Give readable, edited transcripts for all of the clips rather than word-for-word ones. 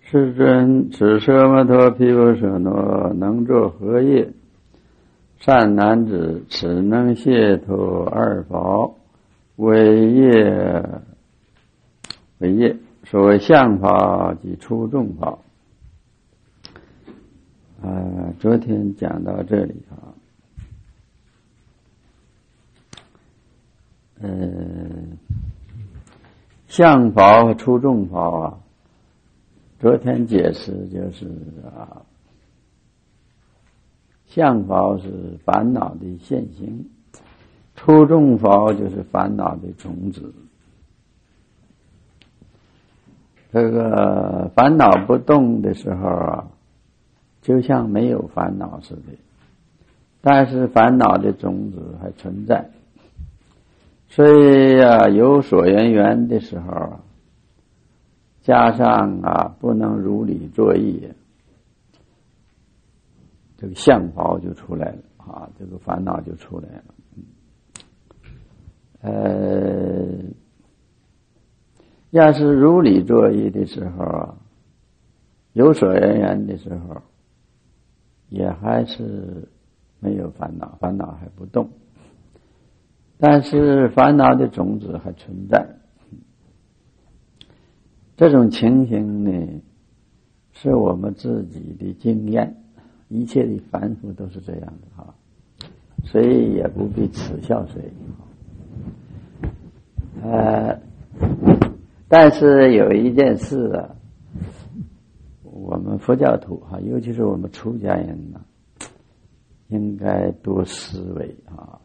世尊，此奢摩陀毗婆舍那能作何业？善男子，此能解脱二宝，为业。所谓相法及出众法。昨天讲到这里相法和出众法昨天解释就是相法是烦恼的现行，出众法就是烦恼的种子。这个烦恼不动的时候就像没有烦恼似的，但是烦恼的种子还存在。所以有所缘的时候加上不能如理作意，这个相法就出来了这个烦恼就出来了。要是如理作意的时候有所缘的时候也还是没有烦恼，烦恼还不动，但是烦恼的种子还存在。这种情形呢是我们自己的经验，一切的凡夫都是这样的谁也不必耻笑谁。但是有一件事我们佛教徒尤其是我们出家人应该多思维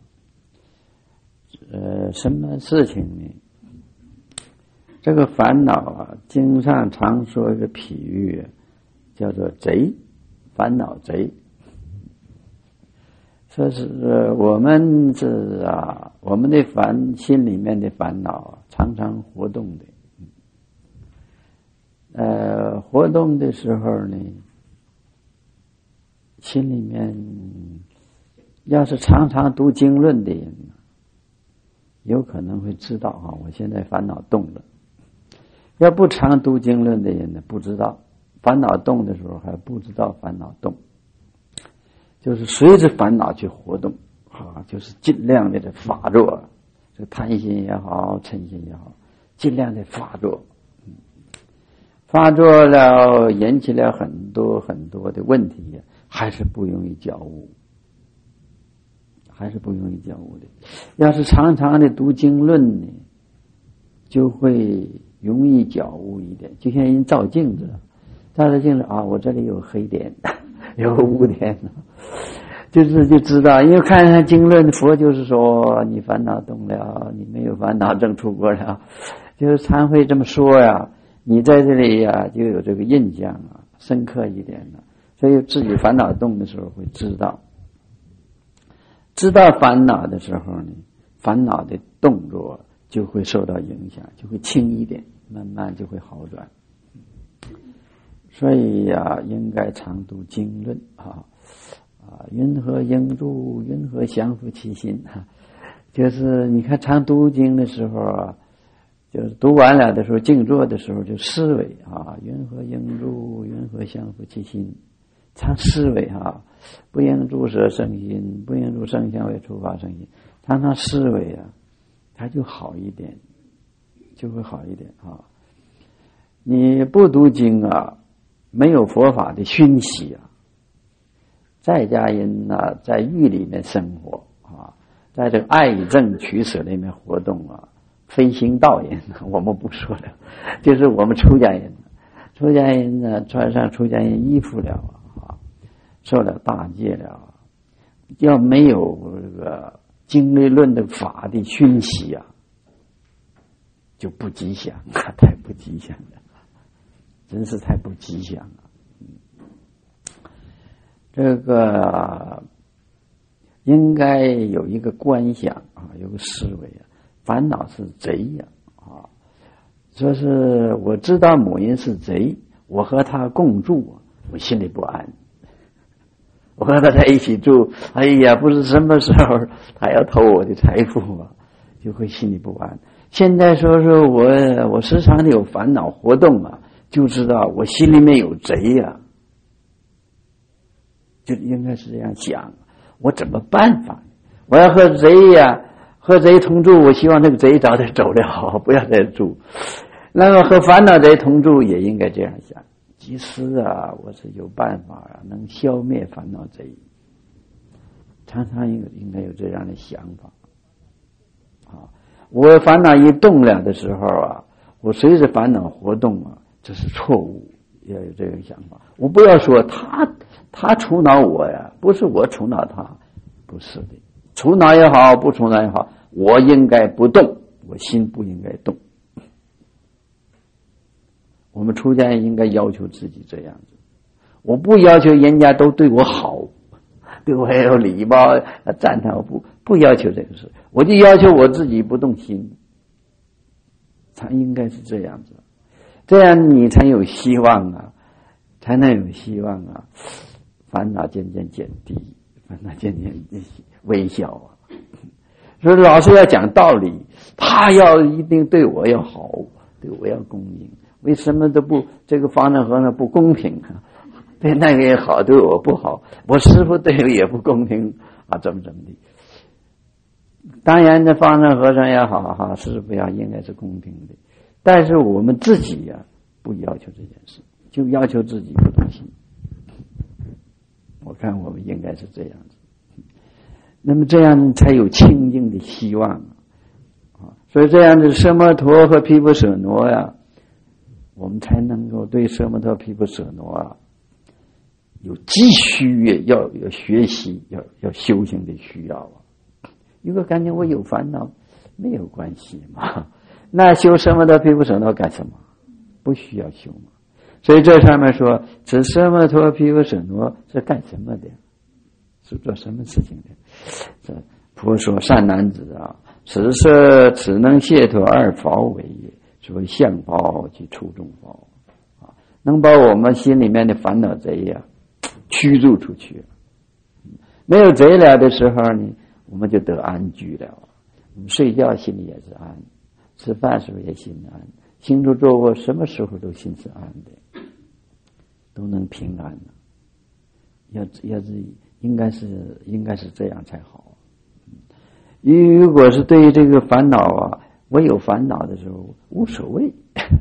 什么事情呢？这个烦恼经上常说一个譬喻叫做贼，烦恼贼。说是我们我们的心里面的烦恼常常活动的。活动的时候呢，心里面要是常常读经论的人有可能会知道我现在烦恼动了。要不常读经论的人呢，不知道烦恼动的时候还不知道烦恼动，就是随着烦恼去活动就是尽量的发作，这个贪心也好，嗔心也好，尽量的发作。发作了引起了很多很多的问题，还是不容易觉悟，的。要是常常的读经论呢，就会容易觉悟一点。就像人照镜子，照着镜子我这里有黑点，有污点，就知道。因为看经论，佛就是说你烦恼动了，你没有烦恼正出国了，就是常会这么说你在这里就有这个印象深刻一点所以自己烦恼动的时候会知道烦恼的时候呢，烦恼的动作就会受到影响，就会轻一点，慢慢就会好转。所以应该常读经论云何应住，云何降伏其心就是你看常读经的时候就是读完了的时候，静坐的时候就思维云何应住，云何降伏其心，常思维不应住舍生心，不应住生相为触发生心，常常思维它就好一点，就会好一点你不读经没有佛法的熏习在家人在狱里面生活在这个爱憎取舍里面活动飞行道人我们不说了，就是我们出家人穿上出家人衣服了受了大戒了，要没有这个经律论的法的熏习就不吉祥太不吉祥了，真是太不吉祥了。这个应该有一个观想有个思维烦恼是贼说是我知道某人是贼，我和他共住我心里不安，我和他在一起住不是什么时候他要偷我的财富就会心里不安。现在说我时常的有烦恼活动就知道我心里面有贼呀，就应该是这样想，我怎么办法？我要和贼呀，和贼同住，我希望那个贼早点走了，不要再住。那么和烦恼贼同住也应该这样想，其实啊，我是有办法啊，能消灭烦恼贼，常常应该有这样的想法啊。我烦恼一动了的时候啊，我随着烦恼活动啊，这是错误，要有这个想法。我不要说他除恼我呀，不是我除恼他，不是的，除恼也好，不除恼也好，我应该不动，我心不应该动。我们出家人应该要求自己这样子，我不要求人家都对我好，对我有礼貌赞叹，我不要求这个事，我就要求我自己不动心，才应该是这样子，这样你才有希望啊，才能有希望啊，烦恼渐渐减低，烦恼渐渐微小啊。所以老师要讲道理，他要一定对我要好，对我要恭敬。为什么都不这个方丈和尚不公平啊？对那个也好，对我不好，我师父对我也不公平啊，怎么的？当然，这方丈和尚也好哈，师父也应该是公平的，但是我们自己呀，不要求这件事，就要求自己不动心。我看我们应该是这样子，那么这样才有清净的希望啊。所以这样子，奢摩陀和毗婆舍那呀，我们才能够对奢摩陀毗婆舍那啊有急需，要学习，要修行的需要啊。如果感觉我有烦恼，没有关系嘛，那修奢摩陀毗婆舍那干什么？不需要修嘛。所以这上面说，此奢摩陀毗婆舍那是干什么的？是做什么事情的？这佛说善男子啊，此能解脱二法为也，说相法及初中法啊，能把我们心里面的烦恼贼呀驱逐出去。没有贼了的时候呢，我们就得安居了。我们睡觉心里也是安，吃饭时候也心安，行住坐卧什么时候都心是安的，都能平安的。要是应该是这样才好。如果是对于这个烦恼啊，我有烦恼的时候无所谓，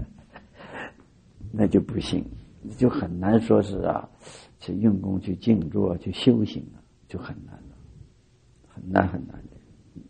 那就不行，就很难说是啊，去用功去静坐去修行啊，就很难了，很难的。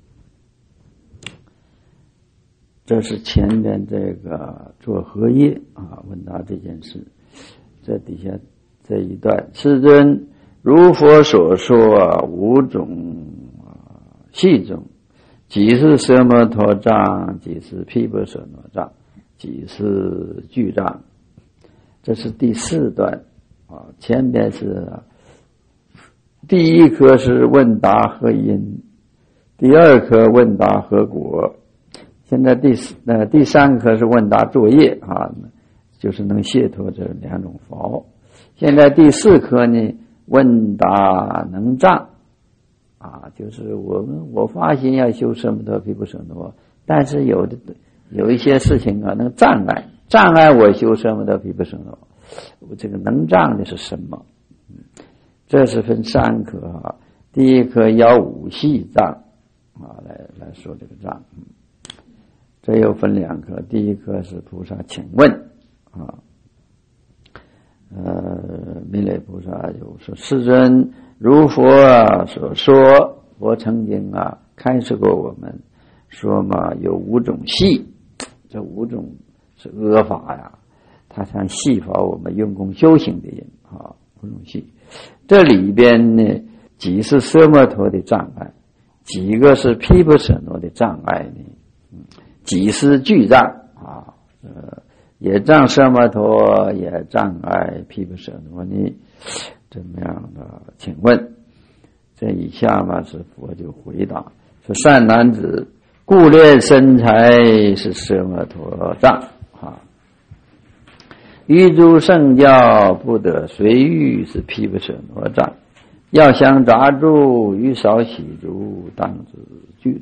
这是前面这个做荷叶啊，问答这件事，这底下这一段，世尊如佛所说啊，五种系中，即是奢摩陀障，即是毗婆舍那障，即是具障。这是第4段啊，前边是第一科是问答何因，第2科问答何果，现在第3科是问答作业啊，就是能解脱这2种法。现在第4科呢，问答能障啊，就是我发心要修奢摩陀毗婆舍那，但是有一些事情啊，能障碍我修奢摩陀毗婆舍那，我这个能障的是什么？这是分3科啊。第一科要5系障啊，来说这个障。这又分2科，第一科是菩萨请问啊，弥勒菩萨就说：世尊如佛所说，佛曾经开示过我们，说嘛有5种系，这5种是阿法呀，它像系法我们用功修行的人啊，5种系。这里边呢，几是奢摩陀的障碍，几个是毗婆舍那的障碍呢？几是具障啊，也障奢摩陀，也障碍毗婆舍那呢？怎么样的？请问，这以下嘛是佛就回答说：善男子，故练身材是奢摩陀障啊。于诸圣教不得随欲是毗婆舍那障，要想杂住于少喜足，当知具障。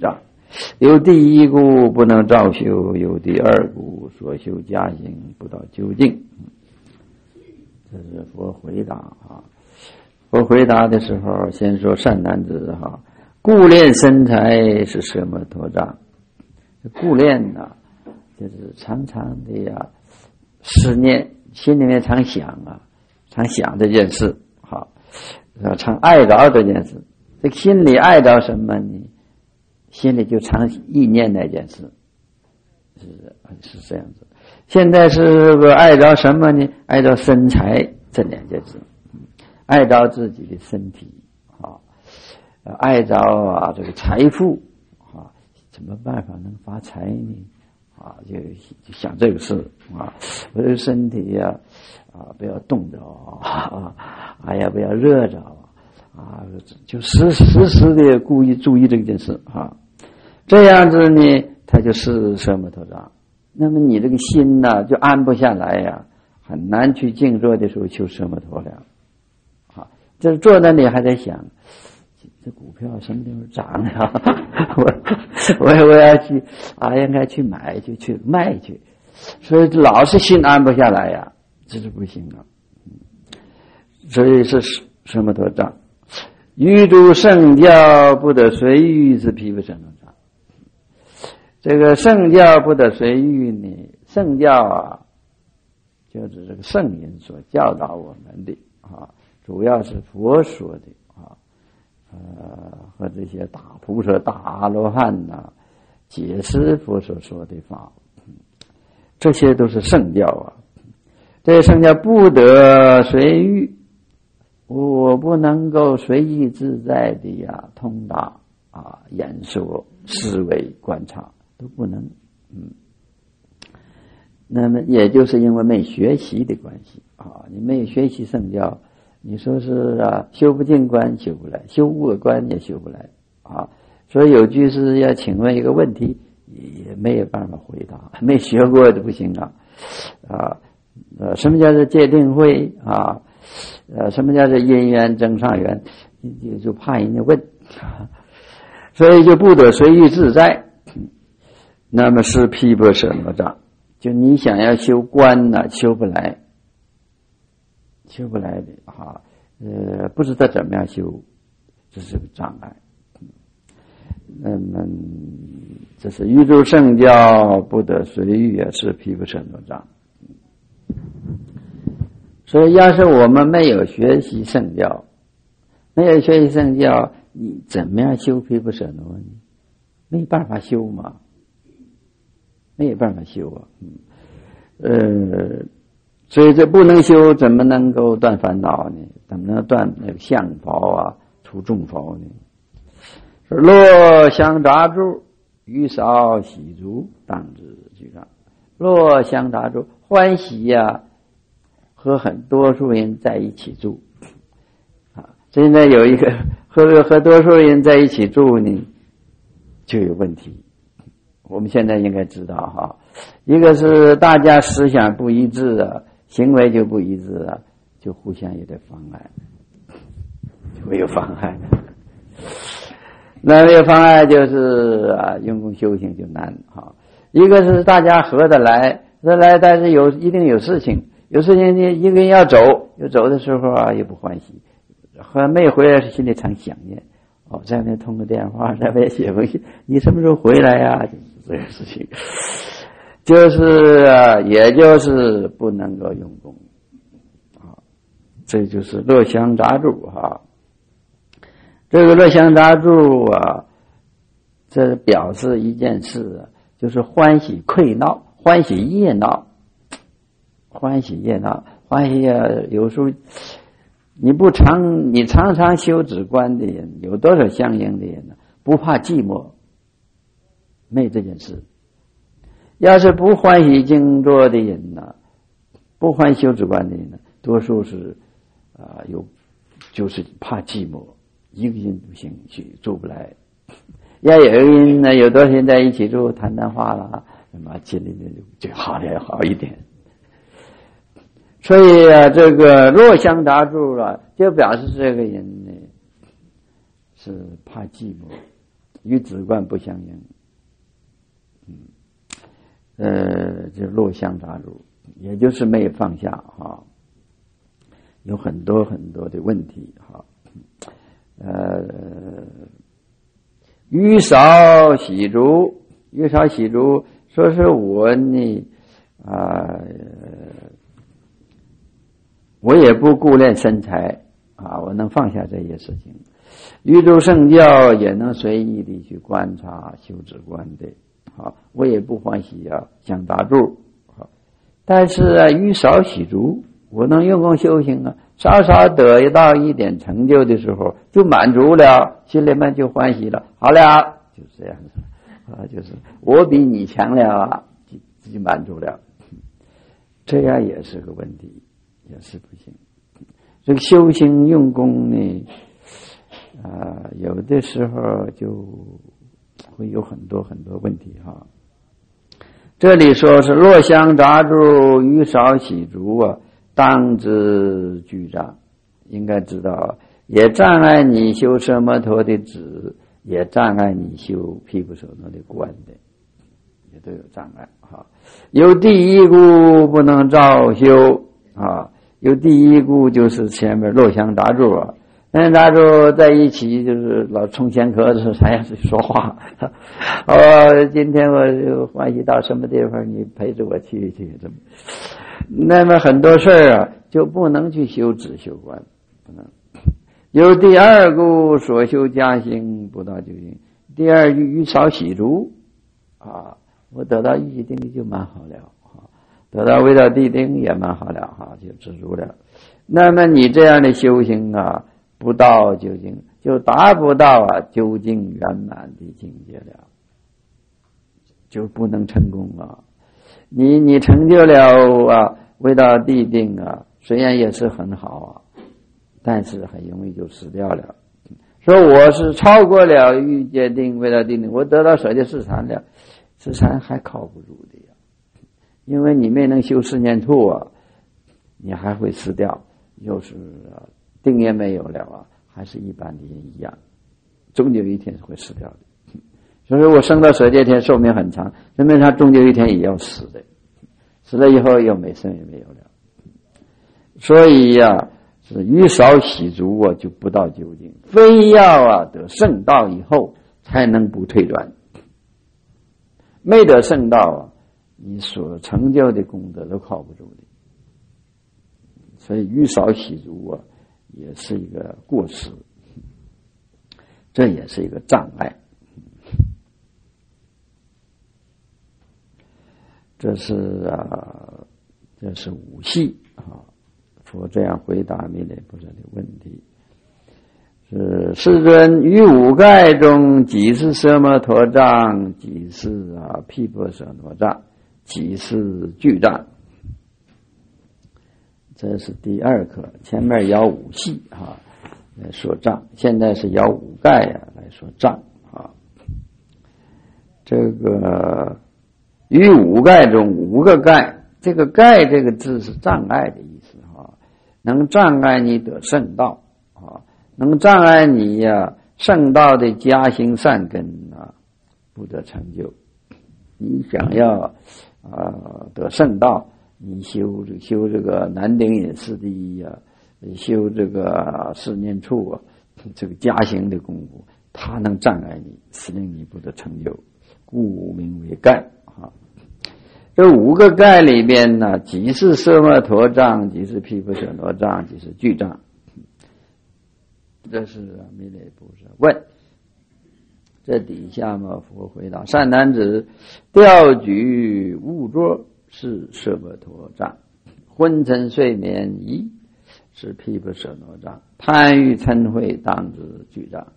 有第一故不能照修，有第二故所修加行不到究竟。这是佛回答啊。佛回答的时候，先说善男子哈，故练身材是舍摩陀障。故练呢，就是常常的呀，思念，心里面常想啊，常想这件事，好，常爱着这件事。这个心里爱着什么呢？心里就常意念那件事，是这样子。现在是个爱着什么呢？爱着身材这两件事，爱着自己的身体啊，爱着啊这个财富啊，怎么办法能发财呢？啊，就想这个事啊，我这个身体呀不要冻着啊，呀不要热着啊，就时时的故意注意这件事啊，这样子呢，他就是舍摩陀障。那么你这个心呢，就安不下来呀，很难去静坐的时候求舍摩陀了。啊，这坐那里还在想，这股票什么地方涨呀？我要去应该去买去卖去，所以老是心安不下来呀，这是不行了。所以是舍摩陀障。欲诸圣教不得随欲是毗婆舍那障。这个圣教不得随欲呢，圣教啊，就是这个圣人所教导我们的啊，主要是佛说的啊，和这些大菩萨、大阿罗汉呐，解释佛所说的法，这些都是圣教啊。这些圣教不得随欲。我不能够随意自在的呀通达演说、思维、观察都不能。那么也就是因为没学习的关系啊，你没有学习圣教，你说是修不净观修不来，修恶观也修不来啊。所以有句是要请问一个问题，也没有办法回答，没学过的不行什么叫做戒定慧啊？什么叫做因缘增上缘？就怕人家问，所以就不得随意自在。那么是毗婆舍那障，就你想要修观呢，修不来的不知道怎么样修，这是个障碍。那么这是欲诸圣教不得随欲是毗婆舍那障。所以要是我们没有学习圣教，你怎么样修毗婆舍那呢？没办法修嘛，没有办法修啊。所以这不能修，怎么能够断烦恼呢？怎么能断那个相法除众法呢？若相杂住，欲少喜足，当知具上。若相杂住，欢喜和很多数人在一起住现在有一个和多数人在一起住呢，就有问题。我们现在应该知道一个是大家思想不一致行为就不一致就互相有点妨碍，就会有妨碍。那这个妨碍就是用功修行就难一个是大家合得来，但是一定有事情。有事情呢，一个人要走的时候也不欢喜，还没回来心里常想念在那边通个电话，在那边写封信，你什么时候回来呀？就是这个事情，也就是不能够用功这就是乐相杂住这个乐相杂住这表示一件事就是欢喜溃闹，欢喜夜闹。有时候你常常修止观的人，有多少相应的人呢？不怕寂寞，没这件事。要是不欢喜静坐的人呢，不欢喜修止观的人呢，多数是就是怕寂寞，一个人不行，做不来。要有一个人呢，有多少人在一起住，谈话了，那么心里面就好一点。所以这个若相杂住就表示这个人呢是怕寂寞，与止观不相应就落相杂住，也就是没有放下哈，有很多很多的问题哈。欲少喜逐，欲少喜逐，说是我呢我也不顾恋身材啊，我能放下这些事情。欲逐圣教，也能随意地去观察修止观的，好，我也不欢喜想打住，好，但是欲少喜逐，我能用功修行啊，稍稍得到一点成就的时候就满足了，心里面就欢喜了，好了，就是这样子啊，就是我比你强了就满足了，这样也是个问题，也是不行。这个修行用功呢有的时候就会有很多很多问题哈。这里说是落相杂住，欲少喜逐啊，当知具障，应该知道也障碍你修奢摩陀的止，也障碍你修毗婆舍那的观的，也都有障碍哈。有第一故不能照修啊，有第一故就是前面落相杂住啊。杂住在一起就是老冲前壳子才样子说话今天我就欢喜到什么地方，你陪着我去这么，那么很多事儿就不能去修止修观，不能。有第二故所修加行不到究竟，第二欲少喜逐我得到一定力就蛮好了得到味道地定也蛮好了就知足了。那么你这样的修行不到究竟，就达不到究竟圆满的境界了，就不能成功你成就了味道地定虽然也是很好但是很容易就死掉了。说我是超过了欲界定味道地定，我得到舍界四禅了，四禅还靠不住的因为你没能修四念处你还会死掉，又是定也没有了还是一般的人一样，终究一天是会死掉的。所以我生到舍界天寿命很长，说明他终究一天也要死的，死了以后又没生也没有了。所以是欲少喜逐就不到究竟，非要得圣道以后才能不退转。没得圣道你所成就的功德都靠不住的。所以欲少喜逐也是一个过失，这也是一个障碍。这是五系佛这样回答弥勒菩萨的问题。是世尊，于五盖中，几是奢摩陀障，几是毗婆舍那障，几是具障。这是第二课，前面摇五系来说障，现在是摇五盖来说障这个于五盖中，五个盖，这个盖这个字是障碍的意思能障碍你得圣道能障碍你圣道的加行善根不得成就。你想要得圣道，你修这个南顶隐士第一修这个四念处这个加行的功夫，它能障碍你，使令你不得成就，故名为盖这五个盖里边呢，几是奢摩陀障，几是毗婆舍那障，几是具障。这是弥勒菩萨问。这底下佛回答：善男子，钓举误捉是奢摩陀障，昏沉睡眠疑是毗婆舍那障，贪欲嗔恚当知具障。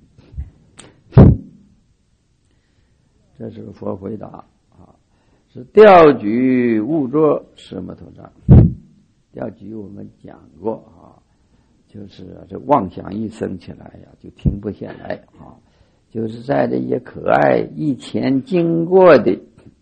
这是佛回答是钓举误捉奢摩陀障。钓举我们讲过就是这妄想一生起来就停不下来就是在这些可爱以前经过的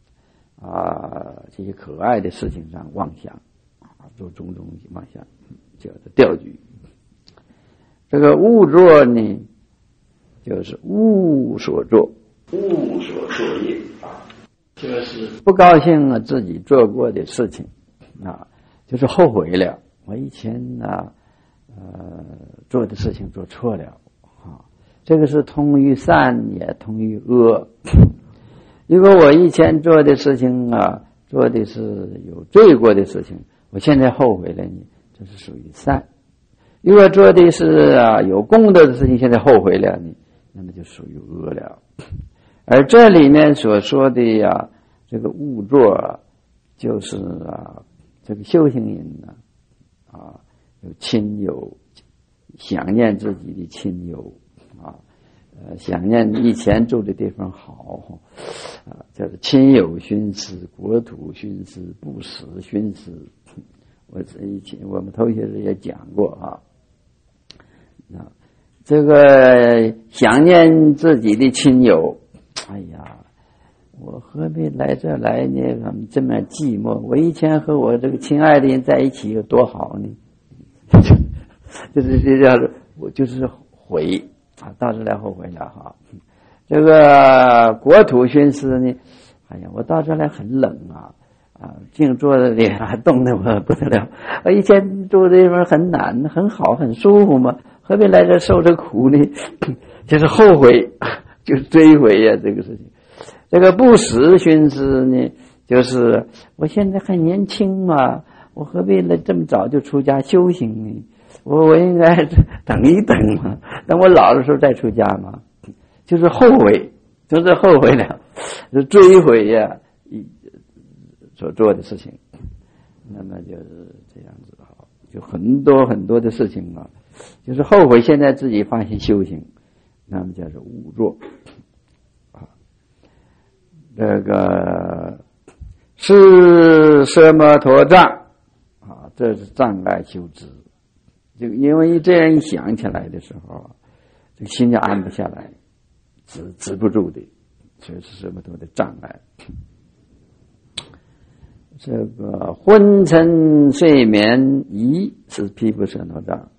这些可爱的事情上妄想做种种妄想，叫做钓举。这个误捉呢，就是物所作，物所作业就是不高兴了自己做过的事情啊，就是后悔了。我以前呢，做的事情做错了啊，这个是通于善也通于恶。如果我以前做的事情啊，做的是有罪过的事情，我现在后悔了，你这是属于善；如果做的是有功德的事情，现在后悔了你，那么就属于恶了。而这里面所说的这个误作就是这个修行人有亲友，想念自己的亲友想念以前住的地方好叫做亲友熏思、国土熏思、不时熏思。以前我们头些日也讲过这个想念自己的亲友，哎呀，我何必来这来呢？这么寂寞。我以前和我这个亲爱的人在一起有多好呢？就是这叫我就是悔到这来后悔了这个国土熏思呢，哎呀，我到这来很冷静坐的里还冻得我不得了。我以前住的地方很暖很好很舒服嘛，何必来这受这苦呢？就是后悔，就是追悔这个事情。这个不时熏思呢，就是我现在还年轻嘛，我何必来这么早就出家修行呢？我应该等一等嘛，等我老的时候再出家嘛。就是后悔，就是后悔了，就追悔所做的事情。那么就是这样子就很多很多的事情就是后悔现在自己发现修行，那么叫做误作这个是奢摩陀障这是障碍修持。就因为这样一想起来的时候这个心就安不下来，止不住的，所以是奢摩陀的障碍。这个昏沉睡眠疑是毗婆舍那障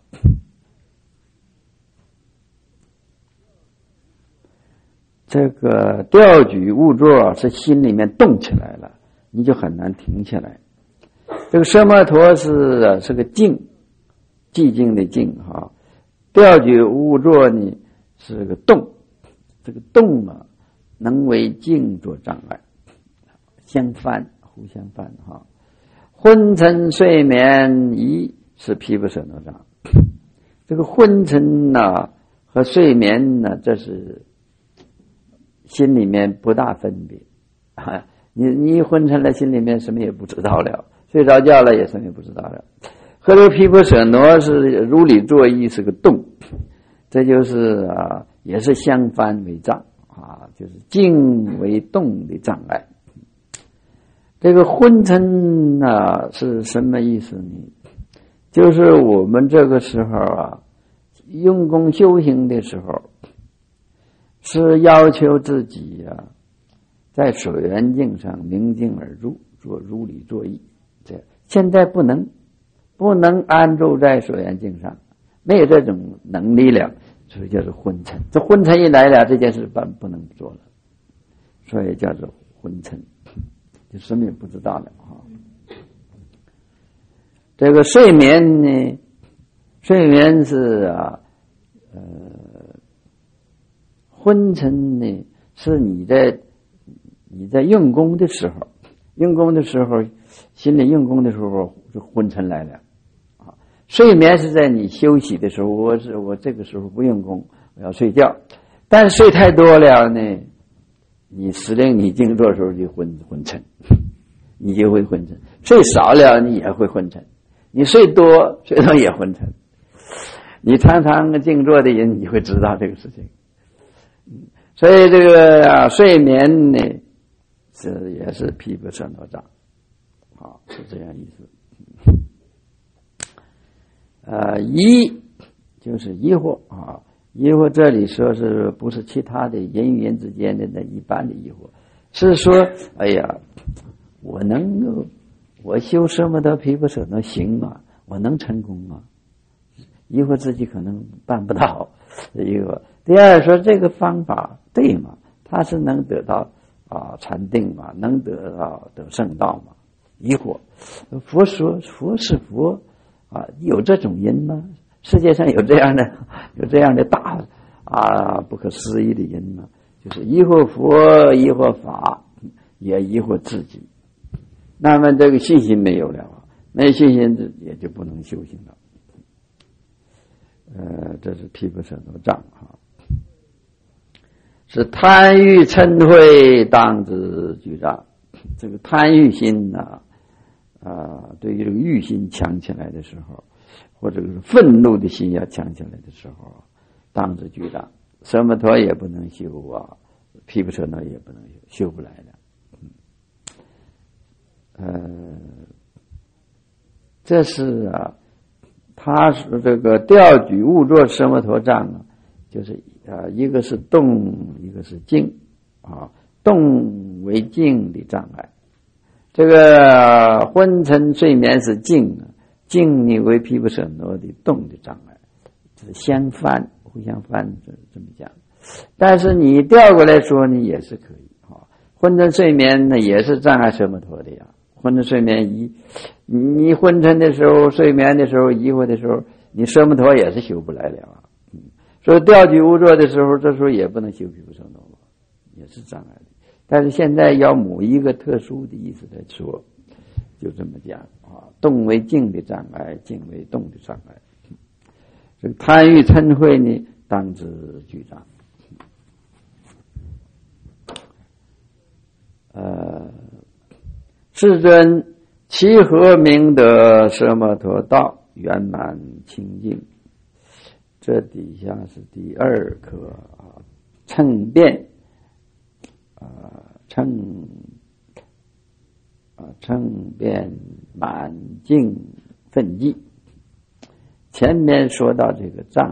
这个调举误作是心里面动起来了，你就很难停下来。这个奢摩陀是个静，寂静的静调举误作呢是个动，这个动能为静作障碍，相反互相反昏沉睡眠疑是毗婆舍那障。这个昏沉和睡眠这是心里面不大分别你一昏沉了，心里面什么也不知道了，睡着觉了也什么也不知道了。和这个毗婆舍那是如理作意，是个动，这就是也是相反为障就是静为动的障碍。这个昏沉是什么意思呢？就是我们这个时候用功修行的时候，是要求自己在水源境上明镜而入，做如理作意。这现在不能安住在水源境上，没有这种能力了，所以叫做昏沉。这昏沉一来了，这件事不能做了，所以叫做昏沉，就什么也不知道了这个睡眠呢，睡眠是昏沉呢，是你在用功的时候，心里用功的时候就昏沉来了睡眠是在你休息的时候，我这个时候不用功，我要睡觉。但睡太多了呢，你时令你静坐的时候就昏沉，你就会昏沉。睡少了你也会昏沉，你睡多也昏沉。你常常静坐的人，你会知道这个事情。所以这个睡眠呢，也是毗婆舍那障是这样意思。疑就是疑惑疑惑这里说是不是其他的人与人之间的那一般的疑惑，是说哎呀，我修奢摩他毗婆舍那行吗？我能成功吗？疑惑自己可能办不到疑惑。第二说这个方法对吗？他是能得到禅定嘛，能得圣道嘛。疑惑，佛说佛是佛有这种因吗？世界上有这样的大不可思议的因吗？就是疑惑佛，疑惑法，也疑惑自己。那么这个信心没有了，没信心也就不能修行了。这是毗婆舍那障是贪欲嗔恚当知具障。这个贪欲心对于这个欲心强起来的时候，或者是愤怒的心要强起来的时候，当知具障，舍摩陀也不能修毗婆舍那也不能修不来的。这是他是这个调举误作舍摩陀障就是一个是动，一个是静动为静的障碍。这个昏沉睡眠是静，静你为毗婆舍那的动的障碍，就是相反，互相反这么讲。但是你调过来说呢，也是可以昏沉睡眠呢也是障碍舍摩陀的呀。昏沉睡眠你昏沉的时候，睡眠的时候，疑惑的时候，你舍摩陀也是修不来了所以调举误作的时候，这时候也不能修毗婆舍那，也是障碍的。但是现在要某一个特殊的意思来说，就这么讲动为静的障碍，静为动的障碍。这个贪欲嗔恚呢，当知具障。世尊其何名得舍摩陀道圆满清净？这底下是第二课称辩称辩满净分际。前面说到这个障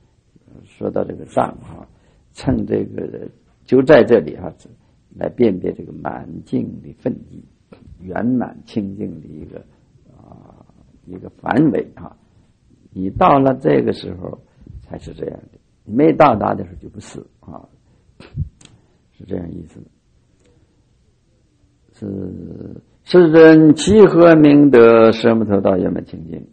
称这个就在这里来辨别这个满净的分际，圆满清净的一个范围你到了这个时候才是这样的，你没到达的时候就不是是这样意思。是世尊其何名得舍摩陀道圆满清净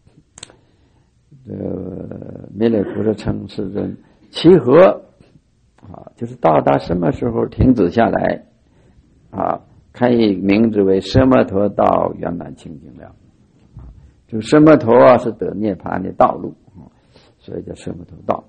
弥勒菩萨称世尊其何就是到达什么时候停止下来可以名之为舍摩陀道圆满清净了。就舍摩陀是得涅槃的道路，所以叫舍摩陀道。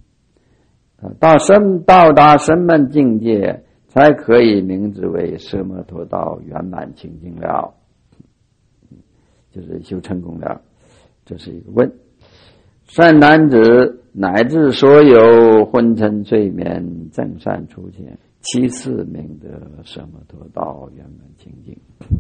到达什么境界才可以名之为舍摩陀道圆满清净了？就是修成功了。这是一个问。善男子乃至所有昏沉睡眠正善处前，其四名得舍摩陀道圆满清净。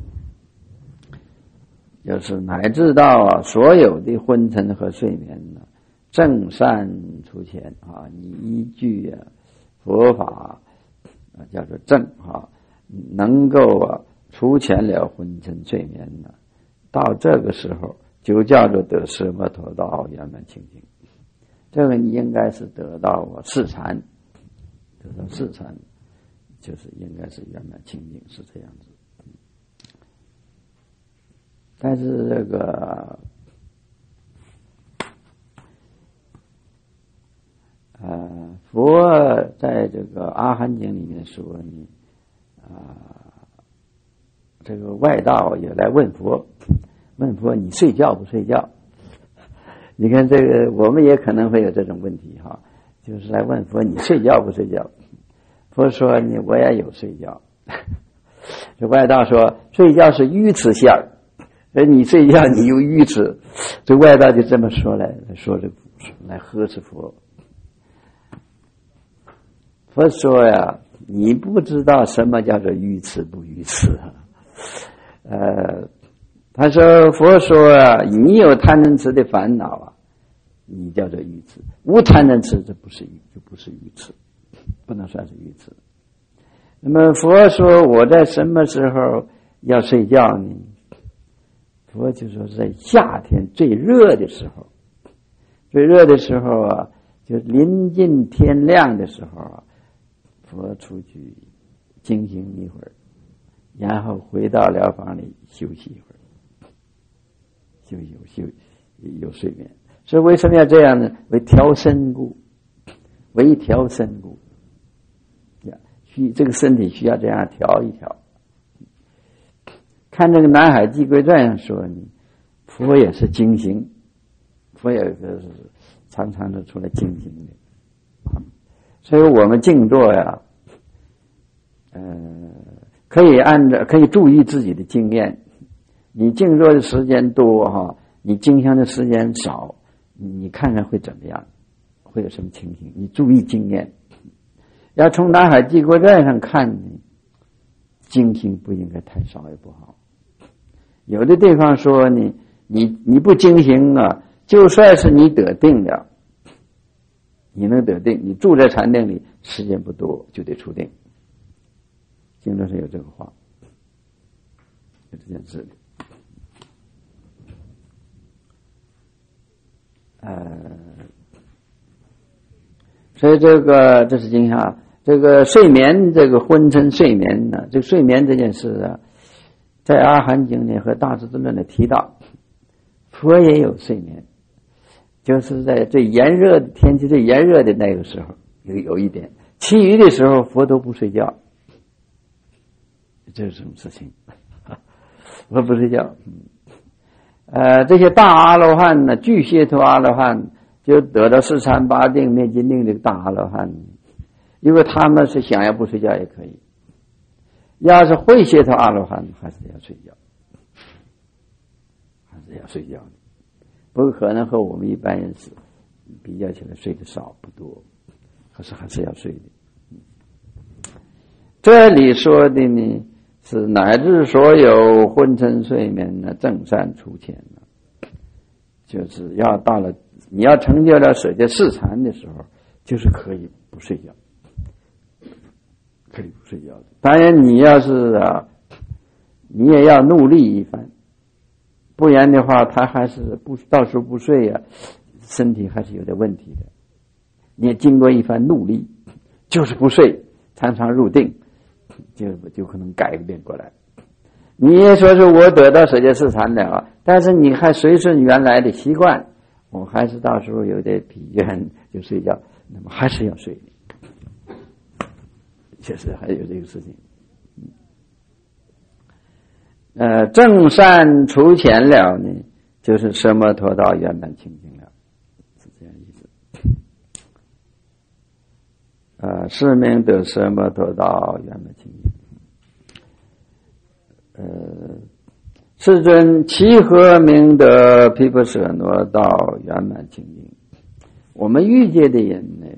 就是乃至到所有的昏沉和睡眠正善处前你依据佛法叫做正能够除前了昏沉睡眠到这个时候就叫做得舍摩陀道圆满清净。这个你应该是得到四禅，就是应该是圆满清净，是这样子。但是这个佛在这个阿含经里面说这个外道也来问佛你睡觉不睡觉？你看这个我们也可能会有这种问题就是来问佛你睡觉不睡觉？佛说我也有睡觉。这外道说睡觉是愚痴相，你睡觉你有愚痴，这外道就这么说来呵斥佛。佛说你不知道什么叫做愚痴不愚痴他说佛说你有贪嗔痴的烦恼你叫做愚痴，无贪嗔痴就不是愚痴，不能算是愚痴。那么佛说我在什么时候要睡觉呢？佛就说在夏天最热的时候，就临近天亮的时候佛出去惊醒一会儿，然后回到疗房里休息一会儿，有睡眠。所以为什么要这样呢？为调身故，为调身故。这个身体需要这样调一调。看这个《南海寄归传》上说呢，佛也是精行，佛也是常常的出来精行的。所以我们静坐呀，可以注意自己的经验。你静坐的时间多哈，你静香的时间少，你看看会怎么样，会有什么情形？你注意经验。要从《南海寄归传》上看呢，精行不应该太少也不好。有的地方说呢，你不精行啊，就算是你得定了，你能得定，你住在禅定里时间不多就得出定。经常是有这个话，有这件事。所以这是经常这个睡眠，这个昏沉睡眠呢，这个睡眠这件事啊，在《阿含经》里和《大智度论》里提到，佛也有睡眠，就是在最炎热的天气、最炎热的那个时候有一点，其余的时候佛都不睡觉。这是什么事情？佛不睡觉。这些大阿罗汉呢，巨解脱阿罗汉就得到四禅八定灭尽定的大阿罗汉，因为他们是想要不睡觉也可以。要是会解脱阿罗汉，还是要睡觉，的，不可能和我们一般人是比较起来睡得少不多，可是还是要睡的。这里说的呢，是乃至所有昏沉睡眠呢，正善出前呢，就是要到了你要成就了舍戒四禅的时候，就是可以不睡觉，的。当然你要是你也要努力一番，不然的话他还是到时候不睡啊，身体还是有点问题的。你也经过一番努力，就是不睡，常常入定，就可能改变过来。你也说是我得到舍戒四禅了，但是你还随顺原来的习惯，我还是到时候有点疲倦就睡觉，那么还是要睡的。确实还有这个事情。正善除前了呢，就是奢摩陀道圆满清净了，是这样意思。是名得奢摩陀道圆满清净。世尊其何名得毗婆舍那道圆满清净？我们欲界的人呢，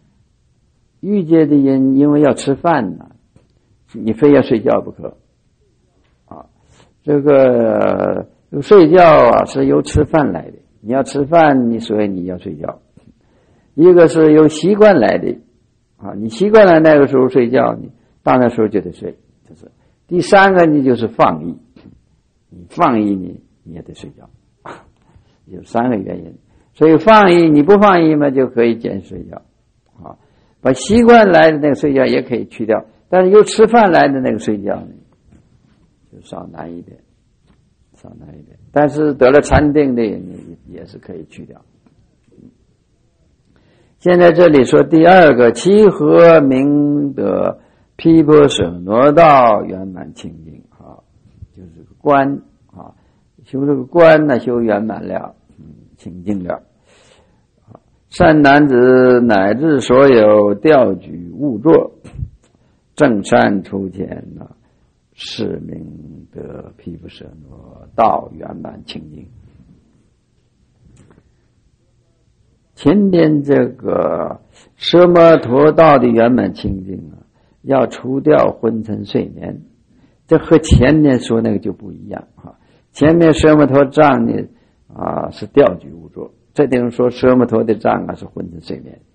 因为要吃饭呢，你非要睡觉不可啊。这个睡觉啊是由吃饭来的，你要吃饭，所以你要睡觉。一个是由习惯来的啊，你习惯了那个时候睡觉，你到那时候就得睡。就是第三个，你就是放逸，你放逸你也得睡觉，有三个原因。所以放逸，你不放逸嘛，就可以减睡觉啊。把习惯来的那个睡觉也可以去掉，但是由吃饭来的那个睡觉呢，就稍难一点。但是得了禅定的人也是可以去掉。现在这里说第二个，其何名得毗婆舍那道圆满清净啊，就是这个观啊，修这个观呢，修圆满了，清净了。善男子乃至所有调举误作，正善出前呢，是名得毗婆舍那道圆满清净。前边这个奢摩陀道的圆满清净啊，要除掉昏沉睡眠，这和前面说那个就不一样啊。前面奢摩陀障呢是调举误作，这地方说奢摩陀的障是昏沉睡眠，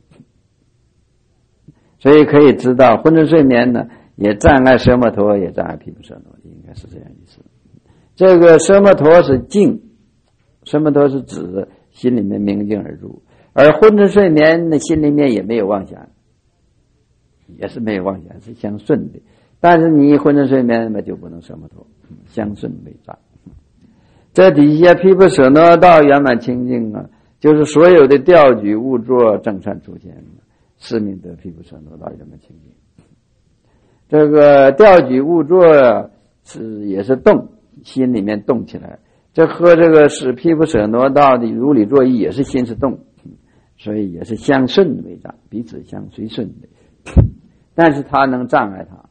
所以可以知道昏沉睡眠呢也障碍奢摩陀，也障碍毗婆舍那，应该是这样意思。这个奢摩陀是静，奢摩陀是指心里面明镜而入，而昏沉睡眠呢，心里面也没有妄想，也是没有妄想，是相顺的。 但是你昏沉睡眠嘛就不能奢摩陀，相顺为障。这底下毗婆舍那道圆满清净啊，就是所有的调举悟作正善出现，是名得毗婆舍那道圆满清净。这个调举悟作也是动，心里面动起来，这和这个是毗婆舍那道的如理作意也是心是动，所以也是相顺为障，彼此相随顺的，但是它能障碍它。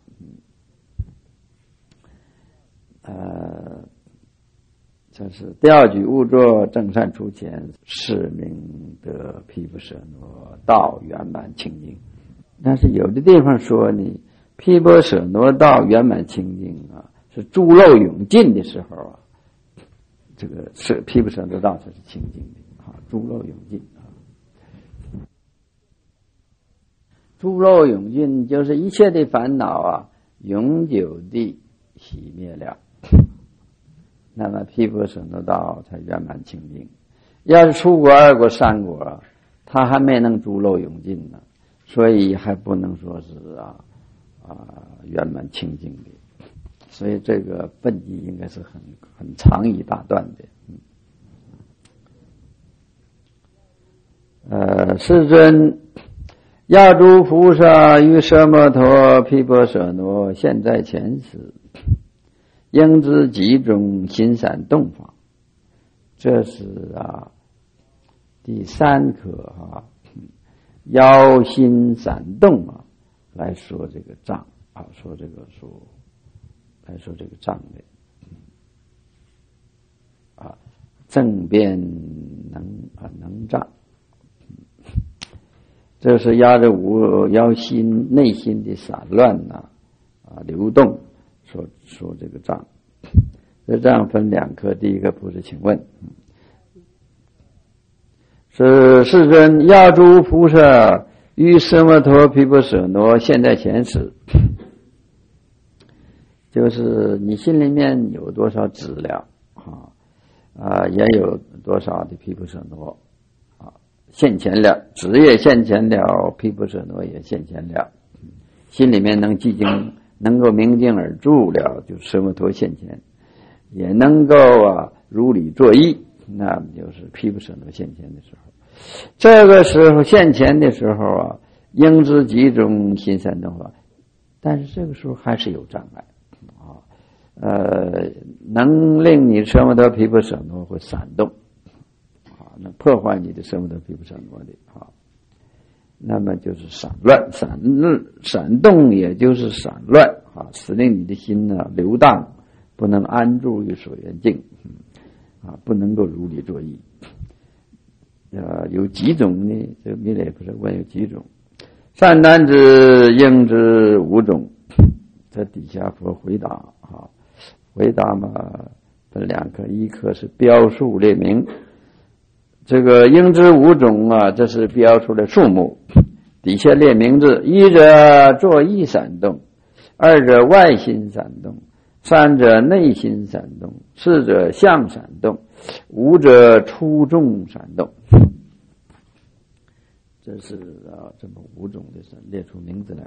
这是调举悟作正善出前，是名得毗婆舍那道圆满清净。但是有的地方说呢，毗婆舍那道圆满清净啊，是诸漏永尽的时候啊，这个是毗婆舍那道才是清净的啊，诸漏永尽啊。诸漏永尽就是一切的烦恼啊，永久地熄灭了。那么毗婆舍那道才圆满清净。要是出国二国三国，他还没能诸漏永尽呢，所以还不能说是圆满清净的。所以这个分级应该是很长一大段的。世尊，亚诸菩萨于奢摩陀毗婆舍那现在前时，应知几种心闪动法。这是第三课腰心闪动来说这个障说这个来说这个障的正变能障。这是压着腰心内心的散乱流动，说这个障。这障分两科，第一个不是请问，是世尊，亚诸菩萨于奢摩陀毗婆舍那现在前时，就是你心里面有多少资料也有多少的毗婆舍那现前了，职业现前了，毗婆舍那也现前了，心里面能寂静，能够明镜而住了，就奢摩陀现前，也能够如理作意，那么就是毗婆舍那现前的时候。这个时候现前的时候应知几种心闪动法，但是这个时候还是有障碍能令你奢摩陀毗婆舍那会闪动那破坏你的奢摩陀毗婆舍那的那么就是散乱，闪动也就是散乱使令你的心流荡，不能安住于所缘境不能够如理作意。有几种呢？这个弥勒菩萨问有几种？善男子应知五种。这底下佛回答回答嘛分两科，一科是标数列明。这个应知五种这是标出的数目，底下列名字：一者作意闪动，二者外心闪动，三者内心闪动，四者相闪动，五者出众闪动。这是这么五种的列出名字来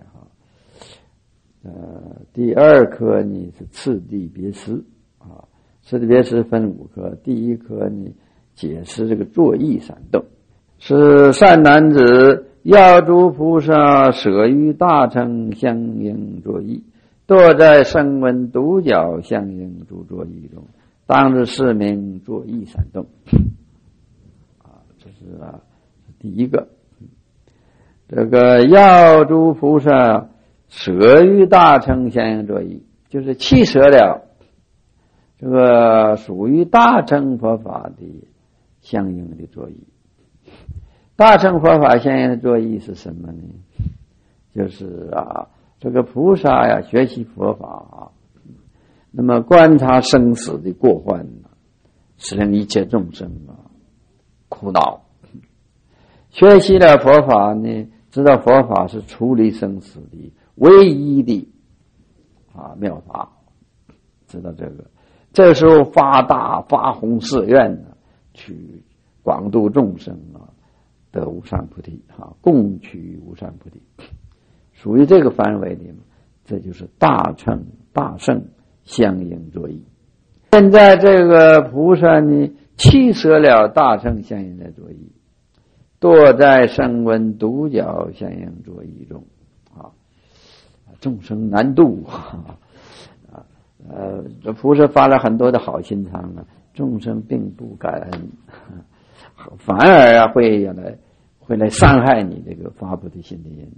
第二科呢是次第别识次第别识分五科，第一科呢解释这个作意闪动。是善男子，要诸菩萨舍于大乘相应作意，堕在声闻独角相应诸作意中，当知是名作意闪动这是第一个。这个要诸菩萨舍于大乘相应作意，就是弃舍了这个属于大乘佛法的相应的作意。大乘佛法相应的作意是什么呢？就是这个菩萨学习佛法那么观察生死的过患使令一切众生苦恼。学习了佛法呢，知道佛法是处理生死的唯一的妙法，知道这个，这时候发宏誓愿去广度众生得无上菩提共取无上菩提，属于这个范围里这就是大乘相应作意。现在这个菩萨呢，弃舍了大乘相应的作意，堕在声闻独角相应作意中啊，众生难度这菩萨发了很多的好心肠啊，众生并不感恩，反而会来伤害你这个发菩提心的人。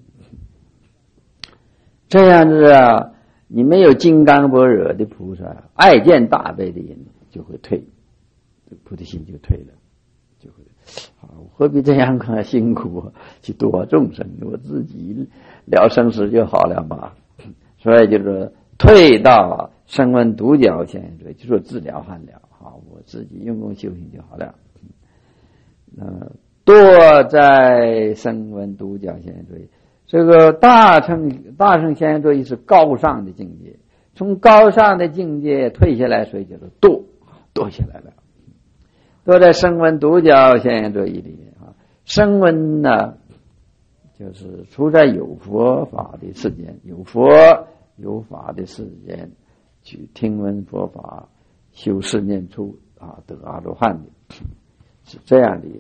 这样子啊，你没有金刚般若的菩萨，爱见大悲的人就会退，菩提心就退了，就会何必这样辛苦去度众生？我自己了生死就好了嘛。所以就是退到声闻独角相应作意，就说自了汉了我自己用功修行就好了。堕在声闻独角相应作意，这个大乘相应作意是高尚的境界，从高尚的境界退下来，所以叫做堕下来了。堕在声闻独角相应作意里面声闻呢，就是处在有佛法的世间，有佛有法的世间，去听闻佛法，修四念处得阿罗汉的，是这样的。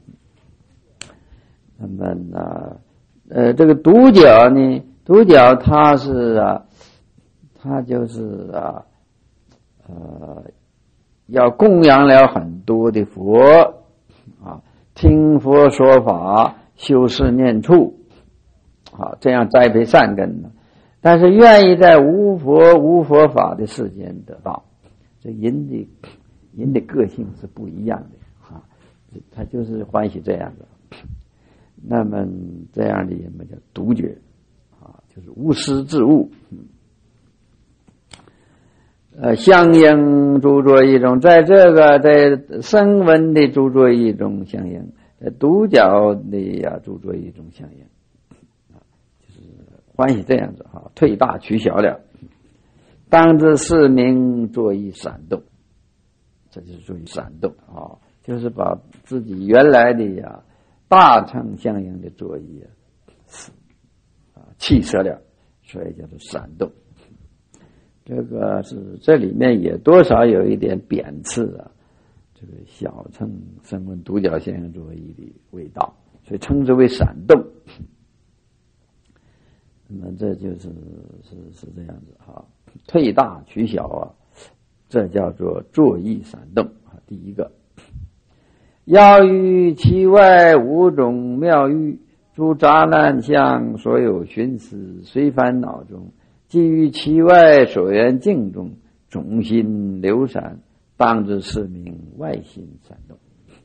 那么呢，这个独角呢，独角它是它就是要供养了很多的佛听佛说法，修四念处这样栽培善根呢。但是愿意在无佛法的世间得到，这人的个性是不一样的他就是欢喜这样的。那么这样的人们叫独觉就是无师自悟。相应诸作意中，在声闻的诸作意中相应，在独角的诸作意中相应就是欢喜这样子退大取小了。当知是名作意闪动，这就是作意闪动就是把自己原来的大乘相应的作意弃舍了，所以叫做闪动。这里面也多少有一点贬斥这个小乘声闻独角相应作意的味道，所以称之为闪动。那么这就是这样子退大取小这叫做作意闪动第一个。要于其外五种妙欲，诸杂乱相所有寻思，随烦恼中，基于其外所缘境中，种心流散，当知是名外心闪动。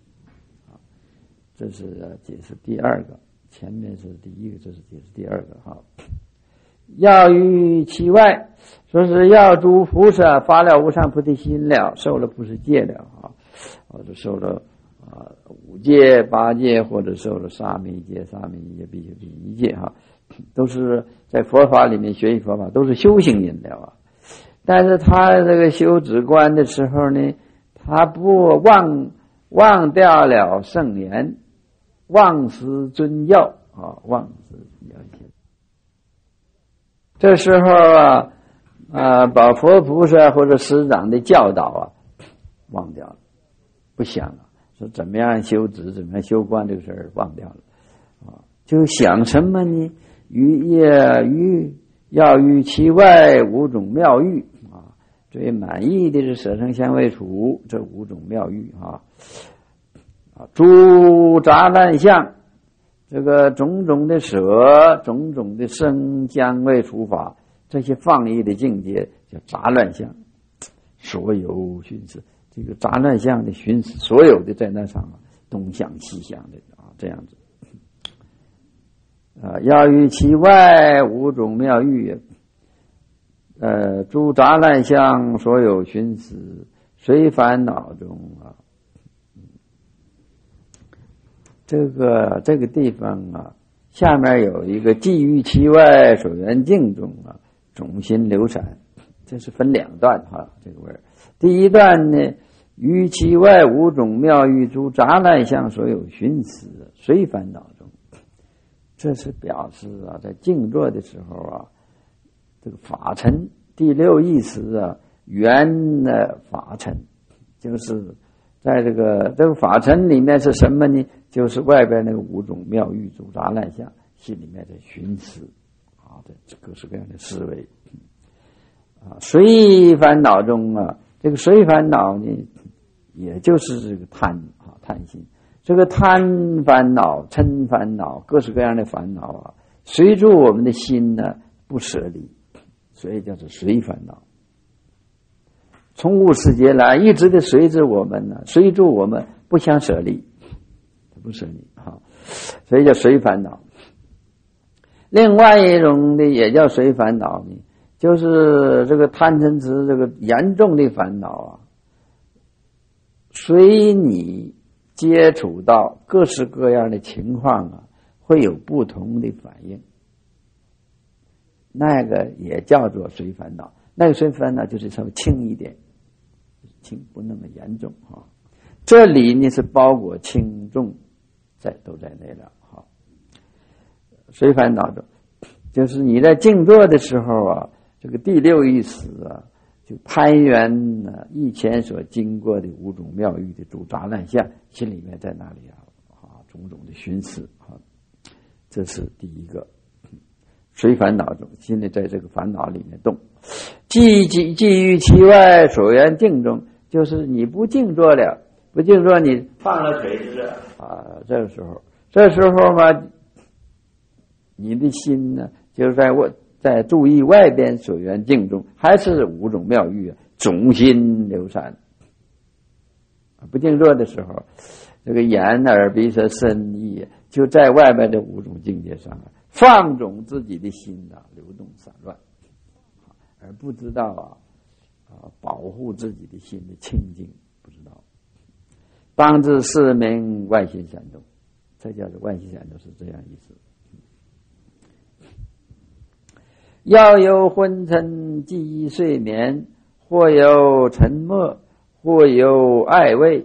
这是解释第二个，前面是第一个，这是解释第二个要于其外，说是要诸菩萨发了无上菩提心了，受了菩萨戒了或者受了五戒八戒，或者受了沙弥戒必须第一戒都是在佛法里面学习佛法，都是修行人了但是他这个修止观的时候呢，他不忘掉了圣言，忘失尊要忘失尊要。这时候把佛菩萨或者师长的教导忘掉了，不想了，说怎么样修止，怎么样修观这个事儿忘掉了就想什么呢？要于其外五种妙欲最满意的是舍生香味触这五种妙欲诸杂乱相，这个种种的舍，种种的声香味触法，这些放逸的境界叫杂乱相。所有寻思，这个杂乱相的寻思，所有的在那上东想西想的这样子要于其外五种妙欲诸杂乱相所有寻思，随烦恼中这个地方下面有一个基于其外所缘境中种心流散，这是分两段这个味儿。第一段呢，于其外五种妙欲诸杂乱相所有寻思，随烦恼中，这是表示在静坐的时候这个法尘第六意识啊，缘的法尘，就是在这个法尘里面是什么呢？就是外边那个五种妙欲诸杂乱相，心里面在寻思啊，这各式各样的思维啊。随烦恼中啊，这个随烦恼呢，也就是这个贪心。这个贪烦恼、嗔烦恼，各式各样的烦恼啊，随着我们的心呢不舍离，所以叫做随烦恼。从无始劫来，一直的随着我们呢，随着我们不想舍离，不舍离啊，所以叫随烦恼。另外一种的也叫随烦恼呢，就是这个贪嗔痴这个严重的烦恼啊，随你接触到各式各样的情况啊，会有不同的反应。那个也叫做随烦恼，那个随烦恼就是稍微轻一点，轻不那么严重啊。这里呢是包括轻重都在内了哈。随烦恼中，就是你在静坐的时候啊，这个第六意识啊，就攀缘呢以前所经过的五种妙欲的诸杂乱相，心里面在那里种种的寻思啊，这是第一个。随烦恼中，心里在这个烦恼里面动。寄于其外所缘境中，就是你不静坐了，不静坐你放了腿子啊，这时候嘛，你的心呢就是在注意外边所缘境中，还是五种妙欲啊，种心流散。不静坐的时候，这个眼耳鼻舌身意就在外边的五种境界上放纵自己的心流动散乱，而不知道保护自己的心的清净，不知道当知是名外心闪动，这叫做外心闪动，是这样意思。要有昏沉记忆睡眠，或有沉默，或有爱味，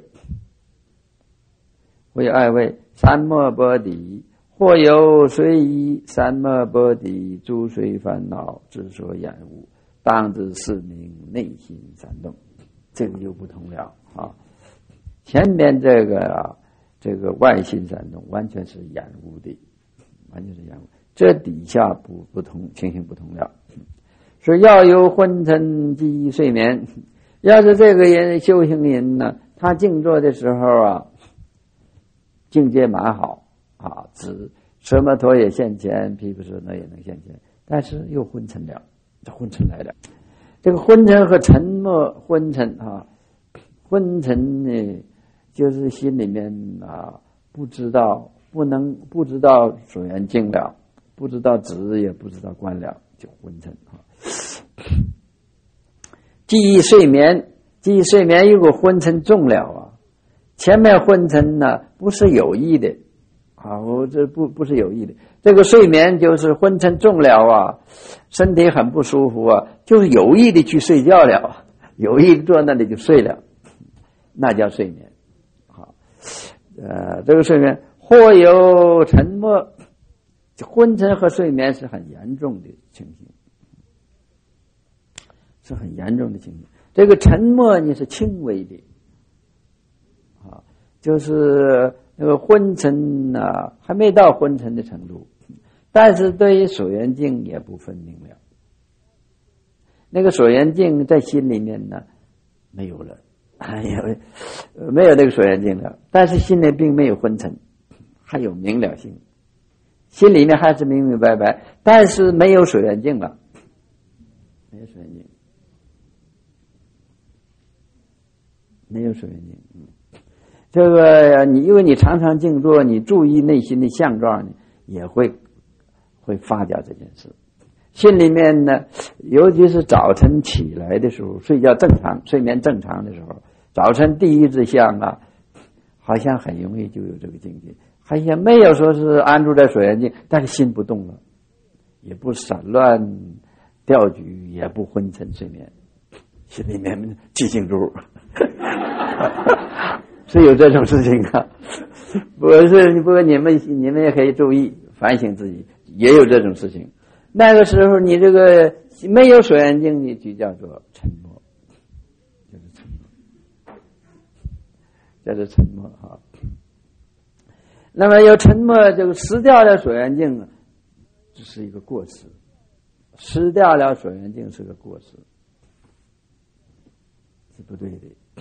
三摩波底，或有随意，三摩波底，诸随烦恼之所掩护，当知是名内心闪动。这个就不同了啊。前面这个外心闪动完全是掩护的，完全是掩护。这底下不同，情形不同了。说要有昏沉记忆睡眠，要是这个人修行人呢，他静坐的时候啊，境界蛮好啊，舍摩陀也现前，毗婆舍那也能现前，但是又昏沉了，这昏沉来了。这个昏沉和沉默，昏沉呢，就是心里面不知道所缘境了，不知道止也不知道观了，就昏沉记忆睡眠如果昏沉重了前面昏沉呢不是有意的这不是有意的，这个睡眠就是昏沉重了身体很不舒服就是有意的去睡觉了，有意坐那里就睡了，那叫睡眠这个睡眠或有沉默，昏沉和睡眠是很严重的情形，是很严重的情形。这个沉默呢是轻微的就是那个昏沉还没到昏沉的程度，但是对于所缘境也不分明了。那个所缘境在心里面呢没有了，没有那个所缘境了，但是心里并没有昏沉，还有明了性，心里面还是明明白白，但是没有所缘境了，没有所缘境，没有所缘境。这个因为你常常静坐，你注意内心的相状呢，也会发酵这件事。心里面呢，尤其是早晨起来的时候，睡眠正常的时候，早晨第一支相好像很容易就有这个境界，好像没有说是安住在所缘境，但是心不动了，也不散乱掉举，也不昏沉睡眠，心里面寂静住是有这种事情不过你们也可以注意反省自己，也有这种事情。 那个时候你这个没有所缘境，你就叫做沉默，就是沉默，叫做沉默哈。那么有沉默，这个失掉了所缘境，这是一个过失。失掉了所缘境是个过失，是不对的。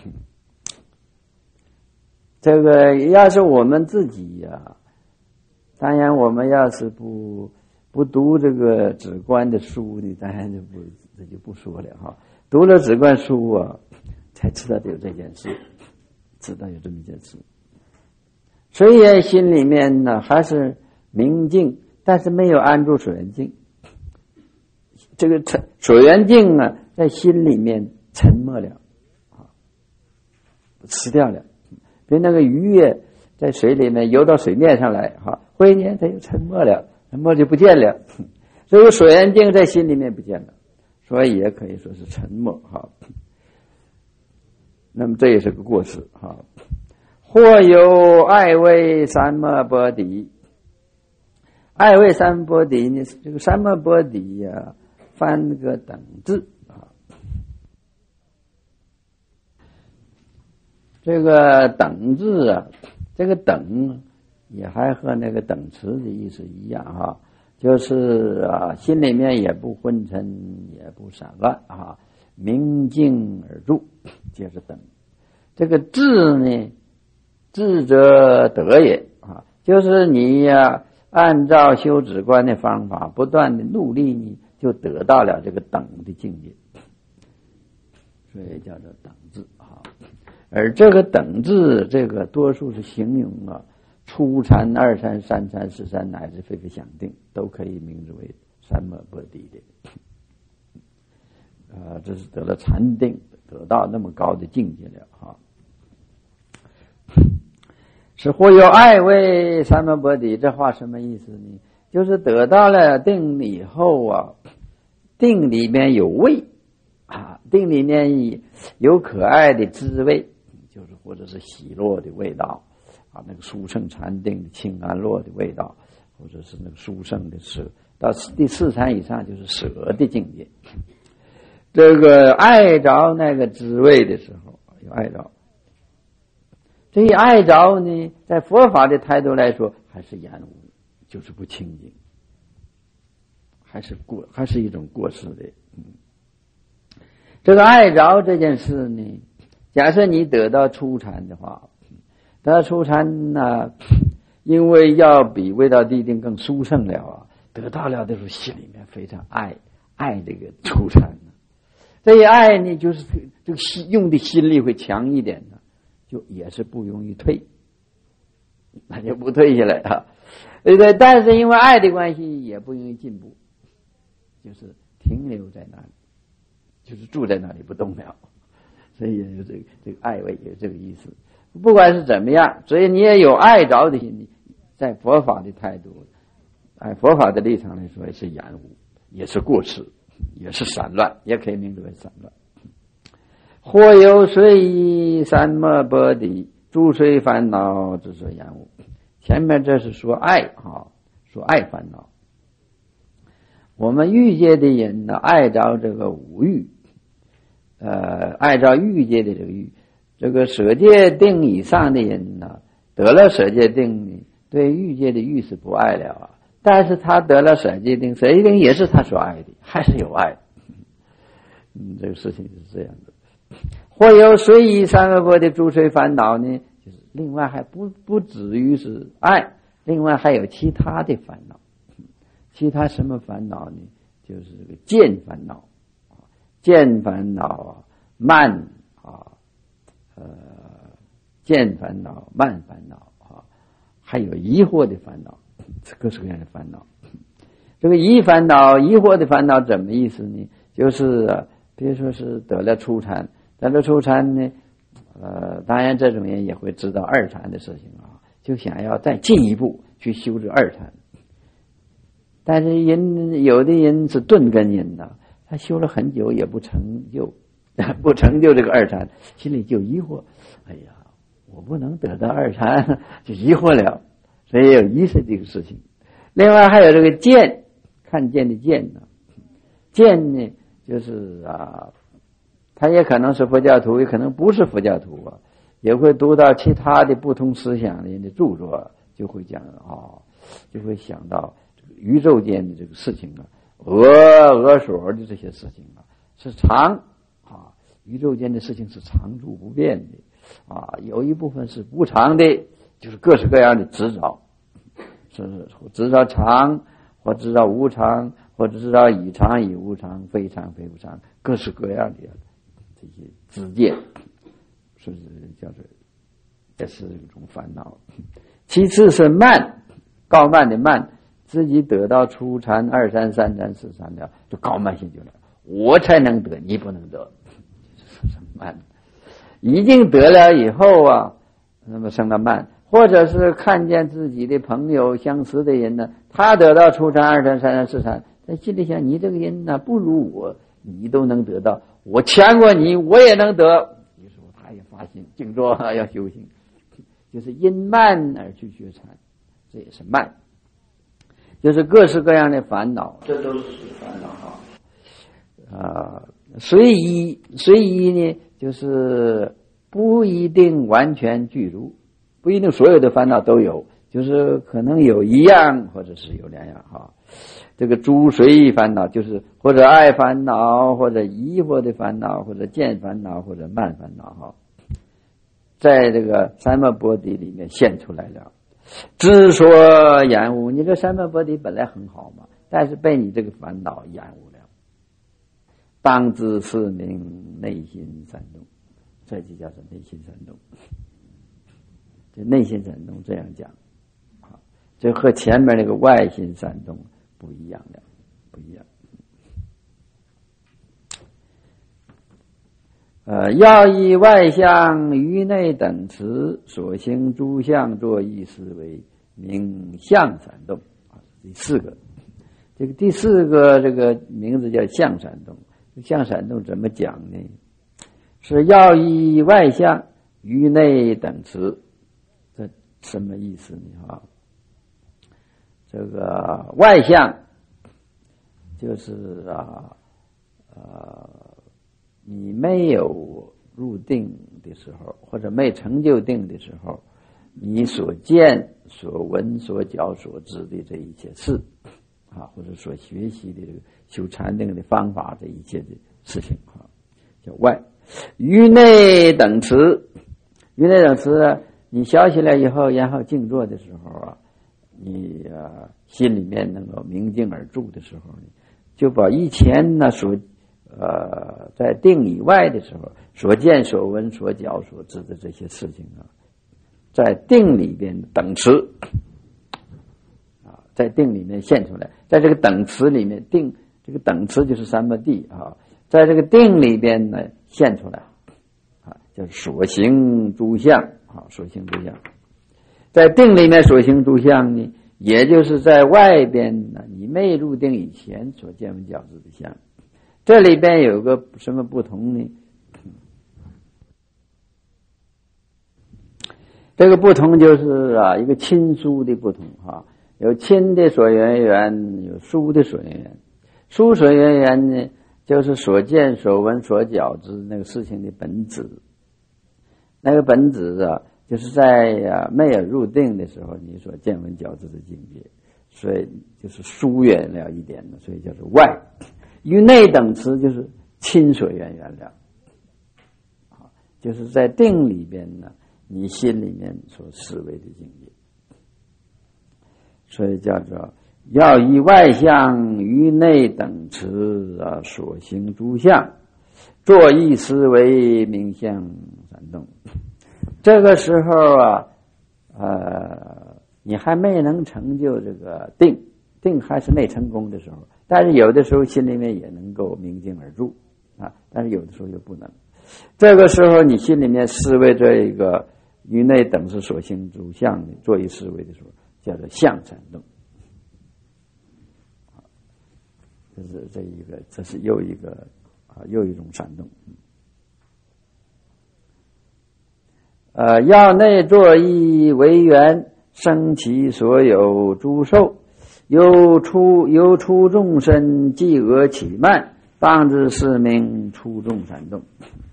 这个要是我们自己呀，当然我们要是不读这个止观的书呢，当然这就不说了哈。读了止观书啊，才知道有这件事，知道有这么一件事。所以心里面呢还是明净，但是没有安住所缘境。这个所缘境啊，在心里面沉默了啊，吃掉了。比如那个鱼啊，在水里面游到水面上来哈，忽然间它又沉默了，沉默就不见了。所以所缘境在心里面不见了，所以也可以说是沉默哈。那么这也是个过失哈。或有爱为三摩波底，爱为三摩波底呢，这个三摩波底呀，翻个等字啊。这个等字啊，这个等也还和那个等词的意思一样哈，就是啊，心里面也不昏沉，也不散乱啊，明净而住，就是等。这个智呢，智者得也啊，就是你呀，按照修止观的方法，不断的努力呢，就得到了这个等的境界，所以叫做等字啊。而这个等字，这个多数是形容啊，初禅、二禅、三禅、四禅乃至非非想定，都可以名字为三摩波底的。这是得了禅定，得到那么高的境界了哈。是或有爱为三摩波底，这话什么意思呢？就是得到了定以后啊，定里面有味啊，定里面有可爱的滋味，就是或者是喜乐的味道啊，那个殊胜禅定的清安乐的味道，或者是那个殊胜的舍，到第四禅以上就是舍的境界。这个爱着那个滋味的时候，有爱着。这一爱着呢，在佛法的态度来说，还是延误，就是不清净，还是一种过失的。这个爱着这件事呢，假设你得到初禅的话，得到初禅呢，因为要比味道地定更殊胜了啊，得到了的时候心里面非常爱这个初禅。这一爱呢，就是这个用的心力会强一点的，就也是不容易退，那就不退下来啊。对不对？但是因为爱的关系，也不容易进步，就是停留在那里，就是住在那里不动了。所以有这个爱味有这个意思。不管是怎么样，所以你也有爱着的心，在佛法的态度，佛法的立场来说，也是延误，也是过失，也是散乱，也可以名字为散乱。或有随三摩波底，诸随烦恼之所延误。前面这是说爱啊，说爱烦恼。我们欲界的人呢，爱着这个五欲，爱着欲界的这个欲。这个舍戒定以上的人呢，得了舍戒定呢，对欲界的欲是不爱了啊。但是他得了舍戒定，舍戒定也是他所爱的，还是有爱。这个事情是这样的。或有随以三摩波的诸随烦恼呢，就是另外还不止于是爱，另外还有其他的烦恼。其他什么烦恼呢？就是这个见烦恼，见烦恼慢见烦恼慢烦恼还有疑惑的烦恼，各式各样的烦恼。这个疑惑的烦恼怎么意思呢？就是比如说是得了初禅呢，当然这种人也会知道二禅的事情啊，就想要再进一步去修这二禅。但是有的人是钝根人呐，他修了很久也不成就这个二禅，心里就疑惑，哎呀，我不能得到二禅，就疑惑了，所以有疑是这个事情。另外还有这个见看见的见呢，见呢就是他也可能是佛教徒，也可能不是佛教徒也会读到其他的不同思想的人的著作，就会讲就会想到这个宇宙间的这个事情俄所的这些事情是常宇宙间的事情是常住不变的有一部分是不常的，就是各式各样的执着，是执着常，或执着无常，或者执着以常以无常，非常非无常，各式各样的这些知见，是不是叫做也是一种烦恼。其次是慢，高慢的慢，自己得到初禅、二禅、三禅、四禅了，就高慢性就来，我才能得，你不能得，是慢。已经得了以后那么生了慢，或者是看见自己的朋友相似的人呢，他得到初禅、二禅、三禅、四禅，在心里想，你这个人呢不如我，你都能得到，我强过你，我也能得。有时候他也发心静坐要修行，就是因慢而去学禅，这也是慢，就是各式各样的烦恼，这都是烦恼随意呢，就是不一定完全具足，不一定所有的烦恼都有，就是可能有一样或者是有两样这个诸随意烦恼，就是或者爱烦恼，或者疑惑的烦恼，或者见烦恼，或者慢烦恼在这个三摩钵底里面现出来了。之所厌恶，你这三摩钵底本来很好嘛，但是被你这个烦恼厌恶了，当知是名内心闪动，这就叫做内心闪动。这内心闪动这样讲这和前面那个外心闪动不一样的，不一样。要以外相于内等持所行诸相作意思为名相闪动第四个，这个第四个这个名字叫相闪动。相闪动怎么讲呢？是要以外相于内等持，这什么意思呢？这个外相就是你没有入定的时候，或者没成就定的时候，你所见所闻所觉所知的这一切事或者所学习的这个修禅定的方法，这一切的事情叫外。于内等持，于内等持你学习了以后，然后静坐的时候你心里面能够明镜而住的时候，就把以前呢所在定以外的时候所见所闻所觉所知的这些事情在定里边等持在定里面现出来，在这个等持里面定，这个等持就是三摩地在这个定里边呢现出来叫所行诸相所行诸相。在定里面所行诸相呢，也就是在外边呢你没入定以前所见闻觉知的相。这里边有个什么不同呢？这个不同就是一个亲疏的不同有亲的所缘缘，有疏的所缘缘。疏所缘缘呢，就是所见所闻所觉知那个事情的本质。那个本质就是在没有入定的时候你所见闻觉知的境界，所以就是疏远了一点的，所以叫做外。于内等持就是亲所缘缘了就是在定里边呢你心里面所思维的境界，所以叫做要以外相于内等持所行诸相作意思为名相闪动。这个时候你还没能成就这个定还是没成功的时候，但是有的时候心里面也能够明镜而住但是有的时候又不能。这个时候你心里面思维这一个于内等持所行诸相的作意思维的时候，叫做相闪动。这是又一种闪动。要内作意为缘生其所有诸受， 有出众生，积恶起慢，当知是名出众闪动。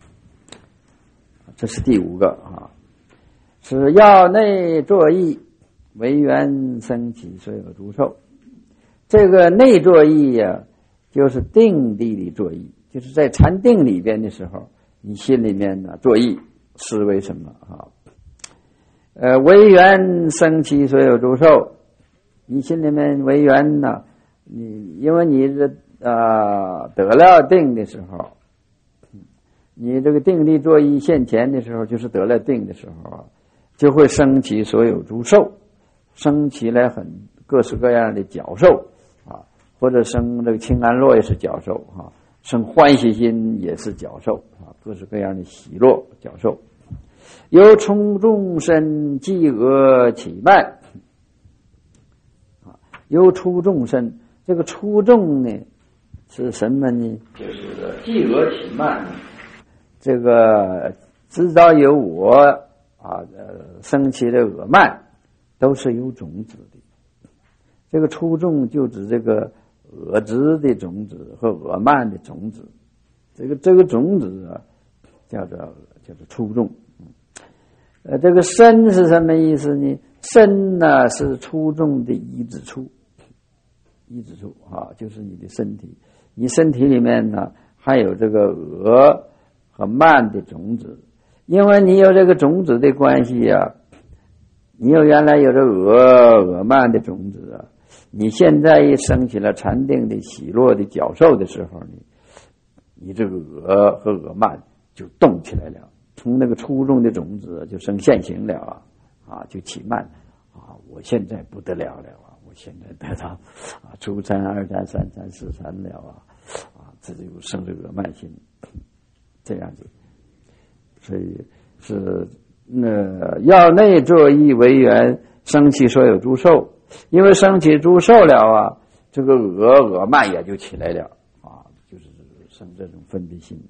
这是第5个啊，是要内作意，为缘生起所有诸受。这个内作意呀，就是定地的作意，就是在禅定里边的时候，你心里面呢作意是为什么啊？为缘生起所有诸受，你心里面为缘呢，因为你得了定的时候，你这个定力作意现前的时候，就是得了定的时候，就会升起所有诸受，升起来很各式各样的角受啊，或者生这个清安乐也是角受啊，生欢喜心也是角受啊，各式各样的喜乐角受。由从众生，积恶起慢啊，由出众生，这个出众呢是什么呢？就是积恶起慢，这个知道有我啊，生起的恶慢都是有种子的。这个出众就指这个恶知的种子和恶慢的种子，这个种子啊，叫做出众。这个身是什么意思呢？身呢是出众的一指处啊，就是你的身体。你身体里面呢还有这个恶和慢的种子，因为你有这个种子的关系啊，你原来有这恶慢的种子啊，你现在一升起了禅定的喜乐的角受的时候呢，你这个恶和恶慢就动起来了，从那个初中的种子就生现行了啊，就起慢啊，我现在不得了啊，我现在得到啊初禅、二禅、三禅、四禅了啊，这就生这个慢心，这样子，所以是要内作意为缘，生起所有诸受。因为生起诸受了啊，这个恶慢也就起来了啊，就是生这种分别心。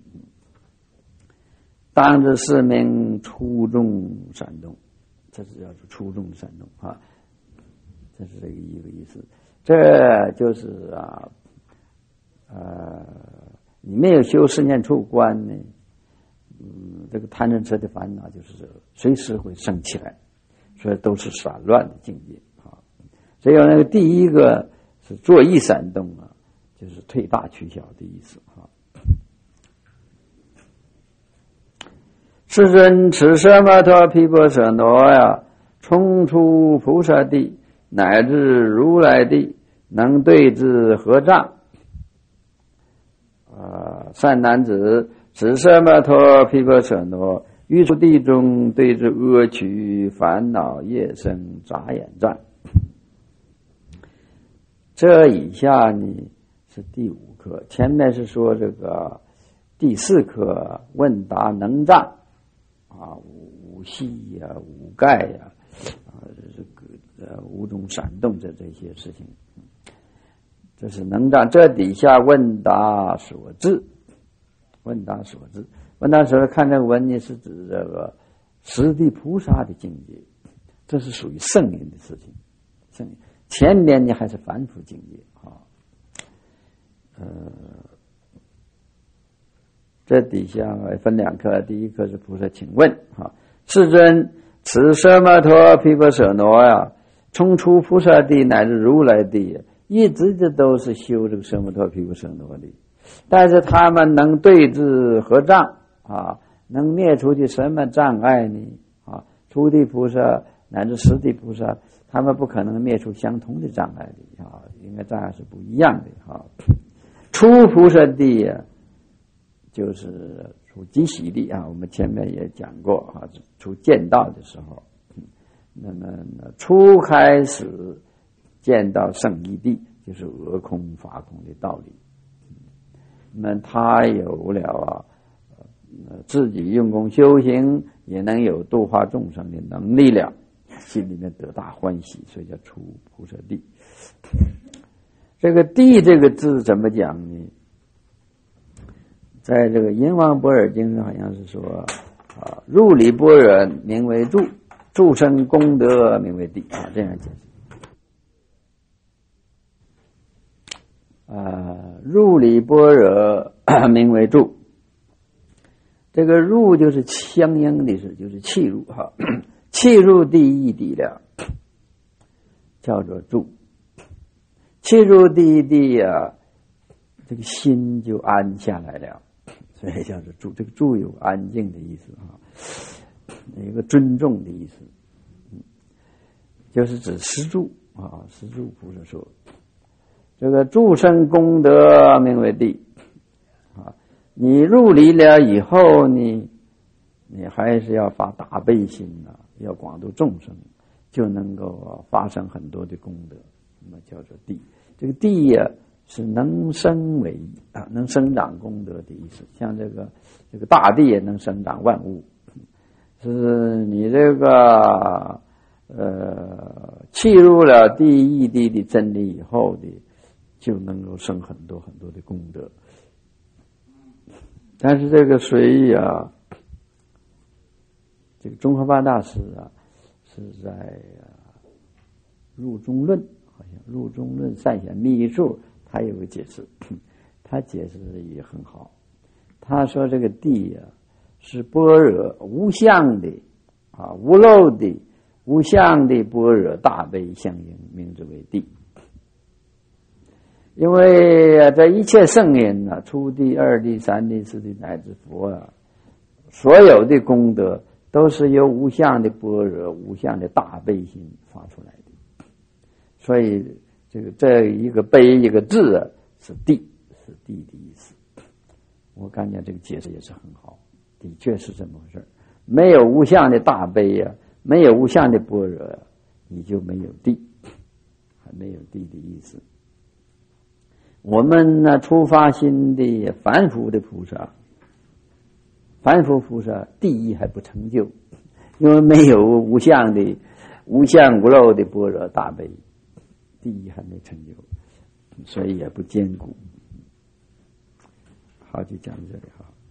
当知是名出众闪动，这是叫做出众闪动啊，这是一个意思。这就是你没有修四念处观呢，这个贪嗔痴的烦恼就是随时会升起来，所以都是散乱的境界。所以那个第一个是作意闪动啊，就是退大取小的意思啊。世尊持奢摩他毗婆舍那呀，冲出菩萨地，乃至如来地，能对治合障。善男子，持奢摩他毗婆舍那，于出地中对治恶趣烦恼业生杂眼障。这以下呢是第5课，前面是说这个第4课问答能障啊，五系呀、五盖呀、这个五种闪动这些事情，这是能障。这底下问答所致，问答所看这个文呢是指这个十地菩萨的境界，这是属于圣人的事情，圣人。前面呢还是凡夫境界啊，这底下分2课，第1课是菩萨请问啊，世尊持奢摩他毗婆舍那呀，冲出菩萨地乃至如来地，一直的都是修这个奢摩他毗婆舍那的，但是他们能对治合障啊，能灭除的什么障碍呢？啊，初地菩萨乃至十地菩萨，他们不可能灭除相同的障碍的啊，应该障碍是不一样的啊。初菩萨地啊，就是出极喜地啊，我们前面也讲过啊，出见道的时候，那么初开始见到圣义地，就是讹空法空的道理。那么他有了自己用功修行，也能有度化众生的能力了。心里面得大欢喜，所以叫出菩萨地。这个地这个字怎么讲呢？在这个印王般若经上好像是说入离般若名为住，住生功德名为地啊，这样解释。 入离般若名为住。这个入就是相应的是，就是契入哈，契入第一地了，叫做住。契入第一地啊，这个心就安下来了，所以叫做住。这个住有安静的意思啊，有一个尊重的意思，就是指十住啊。十住菩萨说，这个住生功德名为地啊。你入离了以后，你还是要发大悲心啊，要广度众生，就能够发生很多的功德，那么叫做地。这个地呀，是能生为啊，能生长功德的意思。像这个大地也能生长万物，是你这个契入了第一地的真理以后的，就能够生很多很多的功德。但是这个水啊，这个宗喀巴大师啊，是在入中论，好像入中论善显密处，他有个解释，他解释的也很好。他说这个地啊，是般若无相的啊，无漏的无相的般若大悲相应，名之为地。因为这一切圣人啊，初地、二地、三地、四地乃至佛啊，所有的功德都是由无相的般若、无相的大悲心发出来的。所以这一个悲一个智啊，是地，是地的意思。我感觉这个解释也是很好，的确是这么回事。没有无相的大悲啊，没有无相的般若啊，你就没有地，还没有地的意思。我们呢，初发心的凡夫的菩萨，凡夫菩萨第一还不成就，因为没有无相的无相无漏的般若大悲，第一还没成就，所以也不坚固。好，就讲这里哈。